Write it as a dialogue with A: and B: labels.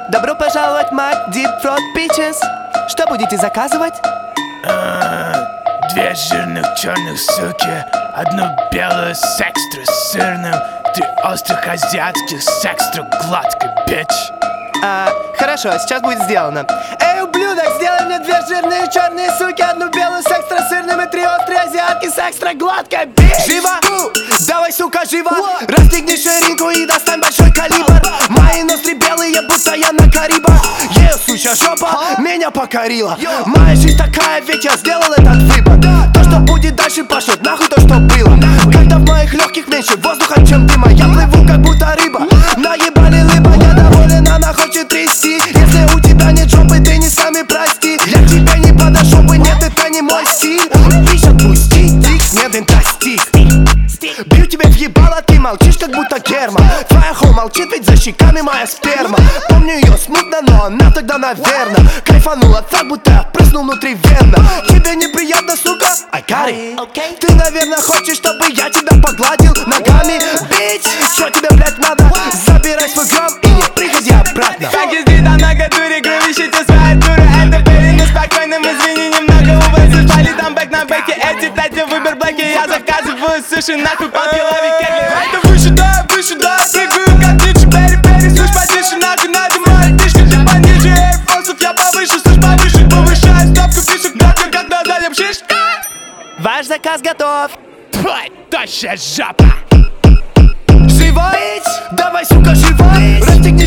A: Добро пожаловать в Mac Deep Throat Peaches. Что будете заказывать?
B: Две жирных черных суки, одну белую с экстра сырным, три острых азиатских с экстра гладкой, бич.
A: Хорошо, сейчас будет сделано. Эй, ублюдок, сделай мне две жирные черные суки, одну белую с экстра сырным и три острые азиатки с экстра гладкой, бич. Живо! Давай, сука, живо! Расстегни ширинку и достань большой калибр. Мои ноздри белые, будто я на Карибах. Её сучья жопа меня покорила. Моя жизнь такая, ведь я сделал этот выбор. То, что будет дальше, пошлет нахуй то, что было. Когда в моих легких меньше воздуха, чем дыма, я плыву, как будто рыба. Наебали либо я доволен, она хочет трясти. Если у тебя нет жопы, ты не сами прости. Я к тебе не подошел бы, нет, это не мой стиль. Бич, отпусти, дик, нет, интостик. Бью тебе в ебало, ты молчишь, как будто Герман. Твоя хо молчит, ведь за щеками моя сперма. Помню ее смутно, но она тогда, наверно, кайфанула так, будто я прыснул внутривенно. Тебе неприятно, сука? I got it. Ты, наверное, хочешь, чтобы я тебя погладил ногами. Бич, что тебе, блядь, надо? Забирай свой грам и не приходи обратно.
C: Как ездит на гатуре, кровищите своя дура. Это были неспокойным, извини, немного увозишь. Пали там бэк на бэке, эти тати выбор блэки. Я заказываю суши, нахуй полкилови кегли. Это выше, да, прыгаю как ниже. Бери, слышь, потише, нахуй надо моя фишка. Ты пониже, эйрфорсов, я повыше, слышь, повыше. Повышаю ставку фишек, нахуй, как на заднем шиш.
A: Ваш заказ готов.
B: Таща жопа.
A: Живо! Давай, сука, живо! Расстегни